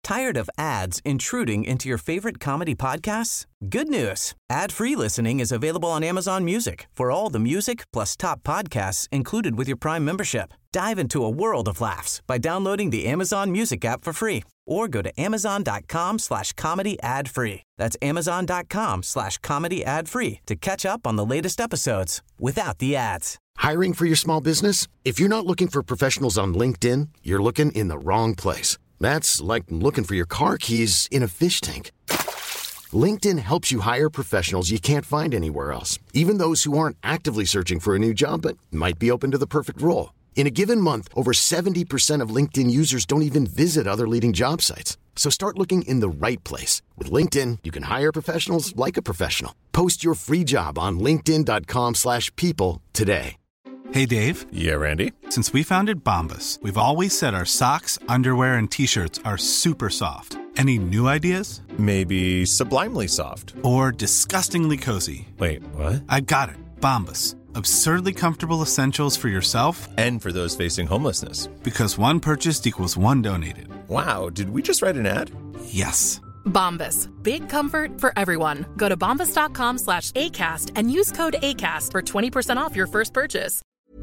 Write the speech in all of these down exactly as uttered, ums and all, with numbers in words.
Tired of ads intruding into your favorite comedy podcasts? Good news. Ad-free listening is available on Amazon Music for all the music plus top podcasts included with your Prime membership. Dive into a world of laughs by downloading the Amazon Music app for free or go to amazon.com slash comedy ad free. That's amazon.com slash comedy ad free to catch up on the latest episodes without the ads. Hiring for your small business? If you're not looking for professionals on LinkedIn, you're looking in the wrong place. That's like looking for your car keys in a fish tank. LinkedIn helps you hire professionals you can't find anywhere else, even those who aren't actively searching for a new job but might be open to the perfect role. In a given month, over seventy percent of LinkedIn users don't even visit other leading job sites. So start looking in the right place. With LinkedIn, you can hire professionals like a professional. Post your free job on linkedin.com slash people today. Hey, Dave. Yeah, Randy. Since we founded Bombas, we've always said our socks, underwear, and T-shirts are super soft. Any new ideas? Maybe sublimely soft. Or disgustingly cozy. Wait, what? I got it. Bombas. Absurdly comfortable essentials for yourself and for those facing homelessness. Because one purchased equals one donated. Wow, did we just write an ad? Yes. Bombas. Big comfort for everyone. Go to bombas.com slash ACAST and use code ACAST for twenty percent off your first purchase.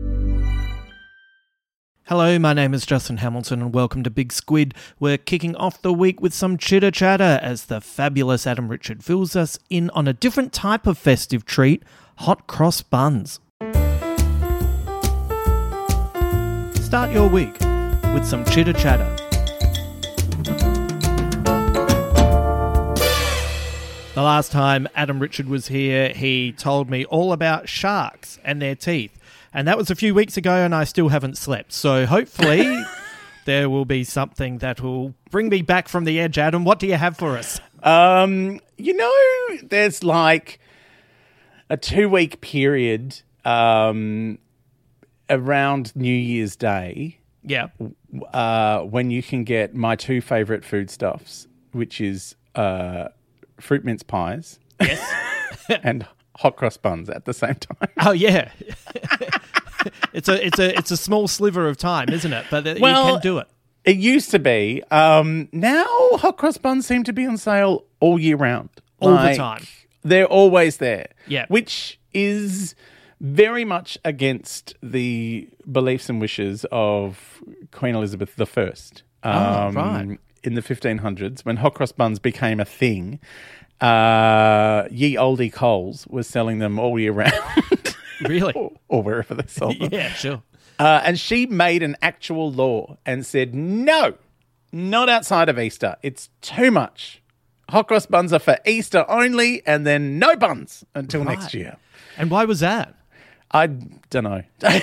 Hello, my name is Justin Hamilton and welcome to Big Squid. We're kicking off the week with some chitter chatter as the fabulous Adam Richard fills us in on a different type of festive treat, hot cross buns. Start your week with some chitter chatter. The last time Adam Richard was here, he told me all about sharks and their teeth. And that was a few weeks ago and I still haven't slept. So hopefully there will be something that will bring me back from the edge. Adam, what do you have for us? Um, you know, there's like a two-week period um, around New Year's Day. Yeah. Uh, when you can get my two favourite foodstuffs, which is uh, fruit mince pies. Yes. and hot cross buns at the same time. Oh yeah, it's a it's a it's a small sliver of time, isn't it? But well, you can do it. It used to be. Um, now hot cross buns seem to be on sale all year round, all like, the time. They're always there. Yeah, which is very much against the beliefs and wishes of Queen Elizabeth the First. Um, oh, right. In the fifteen hundreds, when hot cross buns became a thing. Uh, Ye Olde Coles was selling them all year round. Really? or, or wherever they sold them. Yeah, sure. Uh, and she made an actual law and said, no, not outside of Easter. It's too much. Hot cross buns are for Easter only and then no buns until right. next year. And why was that? I don't know.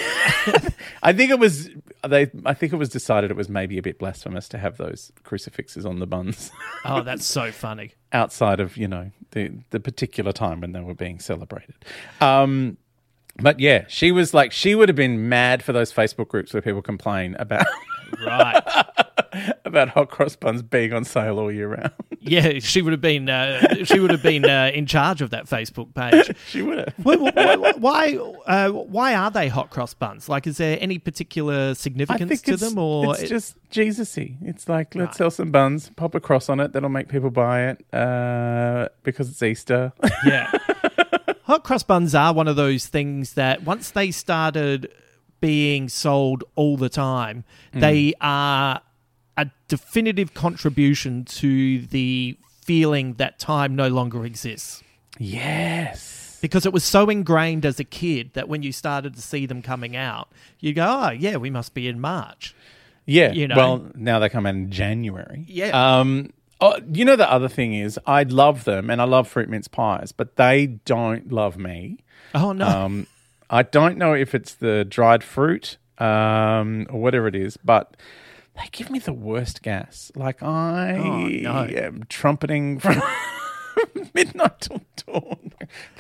I think it was they. I think it was decided it was maybe a bit blasphemous to have those crucifixes on the buns. Oh, that's so funny. Outside of, you know, the the particular time when they were being celebrated. Um, but yeah, she was like, she would have been mad for those Facebook groups where people complain about right about hot cross buns being on sale all year round. Yeah, she would have been uh, she would have been uh, in charge of that Facebook page. She would have. Why why, uh, why are they hot cross buns? Like, is there any particular significance to them, or it's just Jesus-y? It's like, let's right. sell some buns, pop a cross on it, that'll make people buy it uh, because it's Easter. Yeah, hot cross buns are one of those things that once they started being sold all the time, mm. they are a definitive contribution to the feeling that time no longer exists. Yes. Because it was so ingrained as a kid that when you started to see them coming out, you go, oh, yeah, we must be in March. Yeah. You know? Well, now they come in January. Yeah. Um, oh, you know, the other thing is I love them and I love fruit mince pies, but they don't love me. Oh, no. Um, I don't know if it's the dried fruit um, or whatever it is, but they give me the worst gas. Like I oh, no. am trumpeting from midnight till dawn.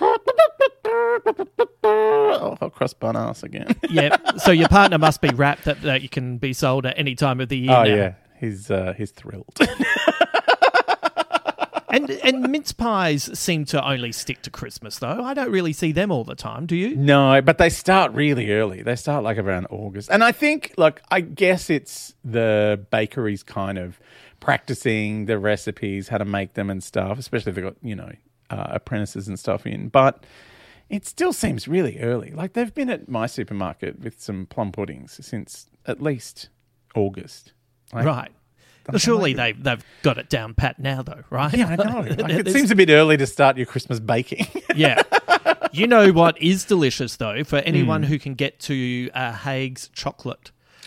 Oh, hot cross bun ass again. Yeah. So your partner must be rapt that, that you can be sold at any time of the year. Oh now. yeah, he's uh, he's thrilled. and and mince pies seem to only stick to Christmas, though. I don't really see them all the time. Do you? No, but they start really early. They start like around August. And I think, like, I guess it's the bakeries kind of practicing the recipes, how to make them and stuff, especially if they've got, you know, uh, apprentices and stuff in. But it still seems really early. Like, they've been at my supermarket with some plum puddings since at least August. Like, Right. Well, surely they, they've got it down pat now, though, right? Yeah, I know. Like, it seems a bit early to start your Christmas baking. Yeah. You know what is delicious, though, for anyone Mm. who can get to uh, Haig's chocolate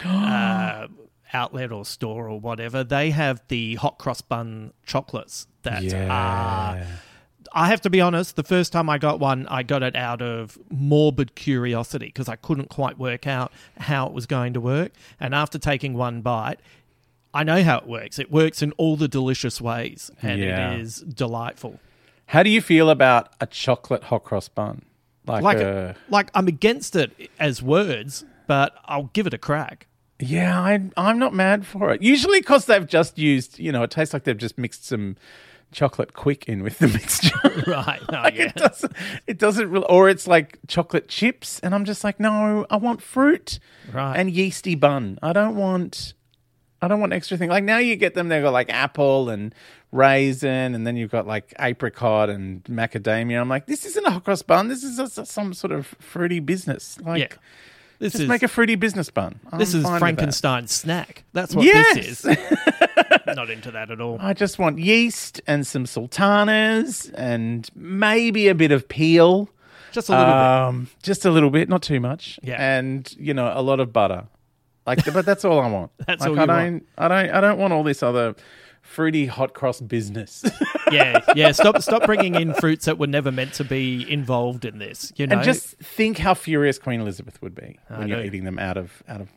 uh, outlet or store or whatever, they have the hot cross bun chocolates that Yeah. are... I have to be honest, the first time I got one, I got it out of morbid curiosity because I couldn't quite work out how it was going to work. And after taking one bite, I know how it works. It works in all the delicious ways, and Yeah. it is delightful. How do you feel about a chocolate hot cross bun? Like, Like, a, like I'm against it as words, but I'll give it a crack. yeah, I, I'm not mad for it. Usually because they've just used, you know, it tastes like they've just mixed some chocolate quick in with the mixture. Right. No, Like, yeah. It doesn't, it doesn't really, or it's like chocolate chips, and I'm just like, no, I want fruit Right. and yeasty bun. I don't want, I don't want extra thing. Like, now you get them, they've got like apple and raisin, and then you've got like apricot and macadamia. I'm like, this isn't a hot cross bun. This is a, some sort of fruity business. Like, Yeah. This just is make a fruity business bun. this I'm is fine with that. Frankenstein's snack. That's what Yes! this is. Not into that at all. I just want yeast and some sultanas and maybe a bit of peel. Just a little bit. Um, just a little bit, not too much. Yeah. And, you know, a lot of butter. Like, but that's all I want. That's like, all I you don't, want. I don't, I don't want all this other fruity hot cross business. Yeah, yeah. Stop, stop bringing in fruits that were never meant to be involved in this. You know, And just think how furious Queen Elizabeth would be when you're know. eating them out of out of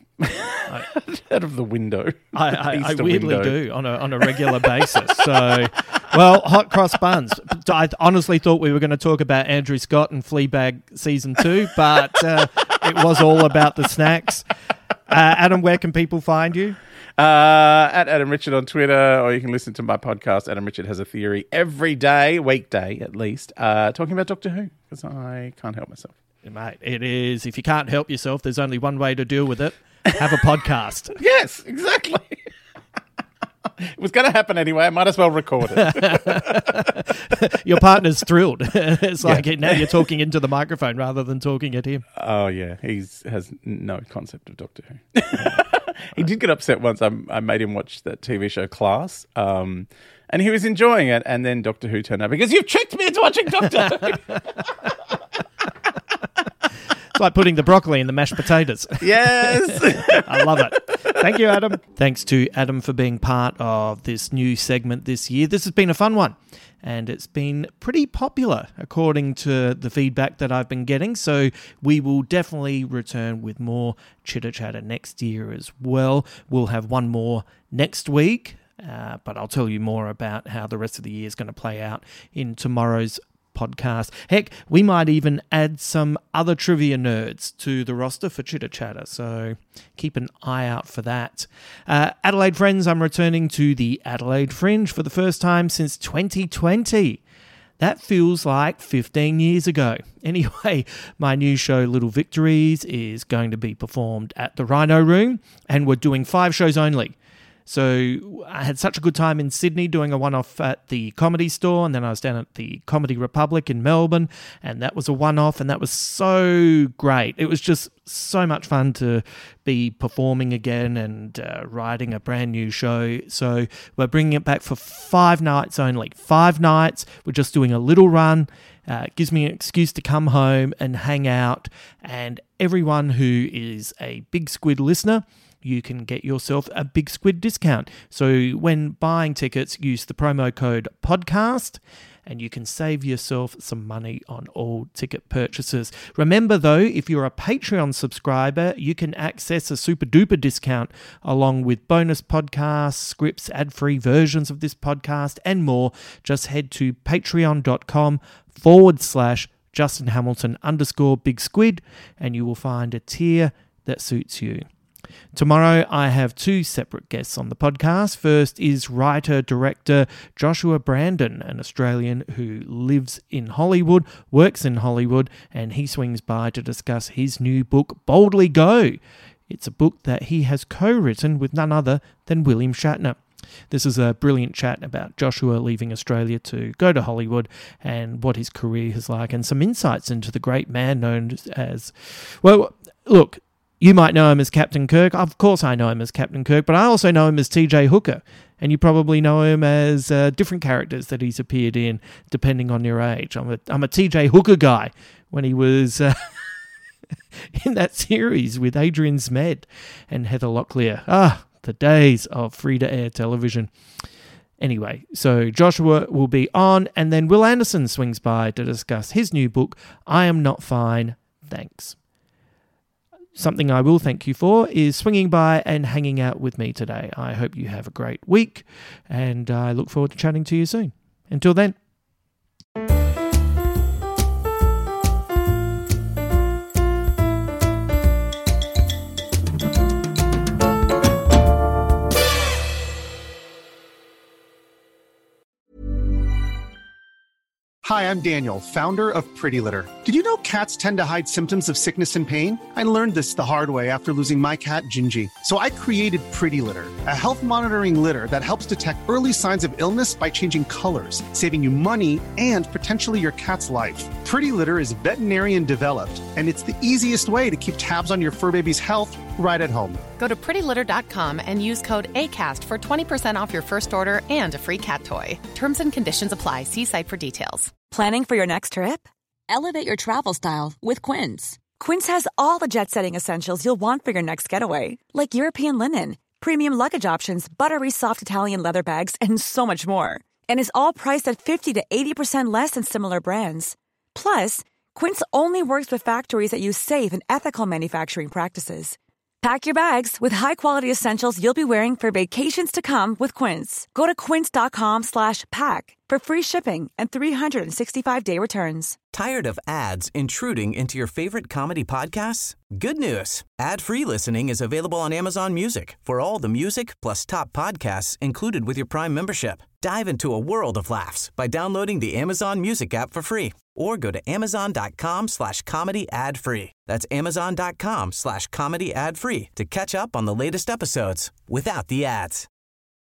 out of the window. I, I, I Easter weirdly window. do on a on a regular basis. So, well, hot cross buns. I honestly thought we were going to talk about Andrew Scott and Fleabag season two, but uh, it was all about the snacks. Uh, Adam, where can people find you? Uh, at Adam Richard on Twitter, or you can listen to my podcast, Adam Richard Has a Theory, every day, weekday at least, uh, talking about Doctor Who, because I can't help myself. Mate, it is. If you can't help yourself, there's only one way to deal with it. Have a podcast. Yes, exactly. It was going to happen anyway. I might as well record it. Your partner's thrilled. It's like now you're talking into the microphone rather than talking at him. Oh, yeah. He has no concept of Doctor Who. He did get upset once. I, I made him watch that T V show Class, um, and he was enjoying it. And then Doctor Who turned up because you've tricked me into watching Doctor Who. It's like putting the broccoli in the mashed potatoes. Yes. I love it. Thank you, Adam. Thanks to Adam for being part of this new segment this year. This has been a fun one, and it's been pretty popular according to the feedback that I've been getting. So we will definitely return with more Chitter Chatter next year as well. We'll have one more next week, uh, but I'll tell you more about how the rest of the year is going to play out in tomorrow's podcast. Heck, we might even add some other trivia nerds to the roster for Chitter Chatter, so keep an eye out for that. Uh, Adelaide friends, I'm returning to the Adelaide Fringe for the first time since twenty twenty. That feels like fifteen years ago. Anyway, my new show, Little Victories, is going to be performed at the Rhino Room, and we're doing five shows only. So I had such a good time in Sydney doing a one-off at the Comedy Store, and then I was down at the Comedy Republic in Melbourne, and that was a one-off, and that was so great. It was just so much fun to be performing again and uh, writing a brand new show. So we're bringing it back for five nights only. Five nights. We're just doing a little run. Uh, it gives me an excuse to come home and hang out, and everyone who is a Big Squid listener, you can get yourself a Big Squid discount. So when buying tickets, use the promo code podcast and you can save yourself some money on all ticket purchases. Remember though, if you're a Patreon subscriber, you can access a super duper discount along with bonus podcasts, scripts, ad-free versions of this podcast and more. Just head to patreon.com forward slash Justin Hamilton underscore Big Squid and you will find a tier that suits you. Tomorrow, I have two separate guests on the podcast. First is writer-director Joshua Brandon, an Australian who lives in Hollywood, works in Hollywood, and he swings by to discuss his new book, Boldly Go. It's a book that he has co-written with none other than William Shatner. This is a brilliant chat about Joshua leaving Australia to go to Hollywood and what his career is like, and some insights into the great man known as, well, look, you might know him as Captain Kirk. Of course I know him as Captain Kirk, but I also know him as T J Hooker. And you probably know him as uh, different characters that he's appeared in, depending on your age. I'm a, I'm a T J Hooker guy when he was uh, in that series with Adrian Zmed and Heather Locklear. Ah, the days of free-to-air television. Anyway, so Joshua will be on, and then Will Anderson swings by to discuss his new book, I Am Not Fine, Thanks. Something I will thank you for is swinging by and hanging out with me today. I hope you have a great week, and I look forward to chatting to you soon. Until then. Hi, I'm Daniel, founder of Pretty Litter. Did you know cats tend to hide symptoms of sickness and pain? I learned this the hard way after losing my cat, Gingy. So I created Pretty Litter, a health monitoring litter that helps detect early signs of illness by changing colors, saving you money and potentially your cat's life. Pretty Litter is veterinarian developed, and it's the easiest way to keep tabs on your fur baby's health right at home. Go to pretty litter dot com and use code ACAST for twenty percent off your first order and a free cat toy. Terms and conditions apply. See site for details. Planning for your next trip? Elevate your travel style with Quince. Quince has all the jet-setting essentials you'll want for your next getaway, like European linen, premium luggage options, buttery soft Italian leather bags, and so much more. And is all priced at fifty to eighty percent less than similar brands. Plus, Quince only works with factories that use safe and ethical manufacturing practices. Pack your bags with high-quality essentials you'll be wearing for vacations to come with Quince. Go to quince.com slash pack for free shipping and three sixty-five day returns. Tired of ads intruding into your favorite comedy podcasts? Good news. Ad-free listening is available on Amazon Music for all the music plus top podcasts included with your Prime membership. Dive into a world of laughs by downloading the Amazon Music app for free or go to amazon.com slash comedy ad-free. That's amazon.com slash comedy ad-free to catch up on the latest episodes without the ads.